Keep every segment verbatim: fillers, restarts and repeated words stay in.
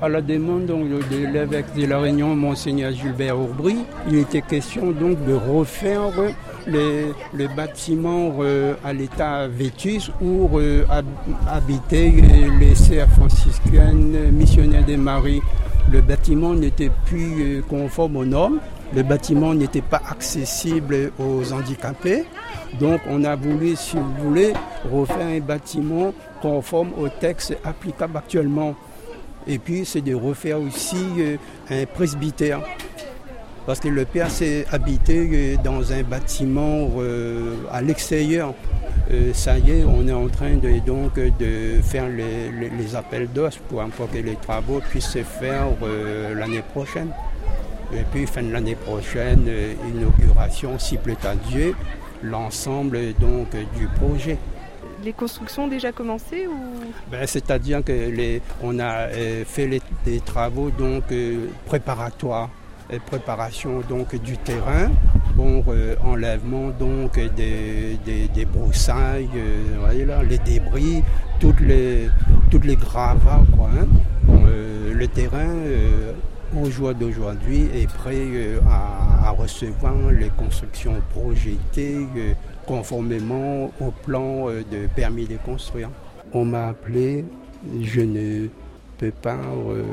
À la demande donc, de l'évêque de La Réunion, Monseigneur Gilbert Aubry, il était question donc de refaire les, les bâtiments euh, à l'état vétus où euh, hab- habitaient les sœurs franciscaines missionnaires de Marie. Le bâtiment n'était plus euh, conforme aux normes, le bâtiment n'était pas accessible aux handicapés. Donc on a voulu, si vous voulez, refaire un bâtiment conforme aux textes applicables actuellement. Et puis c'est de refaire aussi euh, un presbytère. Parce que le père s'est habité euh, dans un bâtiment euh, à l'extérieur. Euh, ça y est, on est en train de, donc, de faire les, les, les appels d'os pour, pour que les travaux puissent se faire euh, l'année prochaine. Et puis fin de l'année prochaine, euh, inauguration, si plaît à Dieu, l'ensemble donc du projet. Les constructions ont déjà commencé ou... Ben, c'est-à-dire que les, on a euh, fait les, des travaux donc euh, préparatoires, euh, préparation donc du terrain, bon euh, enlèvement donc des, des, des broussailles, euh, voyez là, les débris, toutes les toutes les gravats quoi. Hein. Bon, euh, le terrain euh, au jour d'aujourd'hui est prêt euh, à, à recevoir les constructions projetées. Euh, conformément au plan de permis de construire. On m'a appelé, je ne peux pas euh,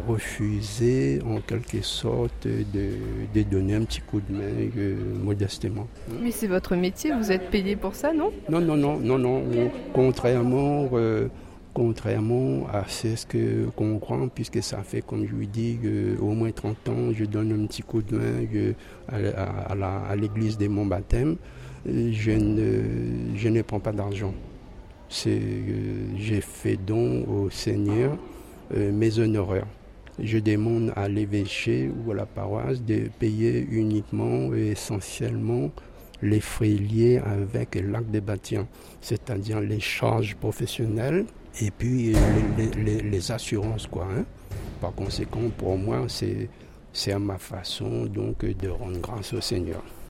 refuser en quelque sorte de, de donner un petit coup de main euh, modestement. Mais c'est votre métier, vous êtes payé pour ça, non ? Non, non, non, non, non. Contrairement, euh, contrairement à ce que qu'on croit, puisque ça fait, comme je lui dis, euh, au moins trente ans, je donne un petit coup de main euh, à, à, la, à l'église de mon baptême. Je ne, je ne prends pas d'argent. C'est, euh, j'ai fait don au Seigneur euh, mes honoraires. Je demande à l'évêché ou à la paroisse de payer uniquement et essentiellement les frais liés avec l'acte de bâtir, c'est-à-dire les charges professionnelles et puis les, les, les assurances, quoi. Hein. Par conséquent, pour moi, c'est, c'est à ma façon donc de rendre grâce au Seigneur.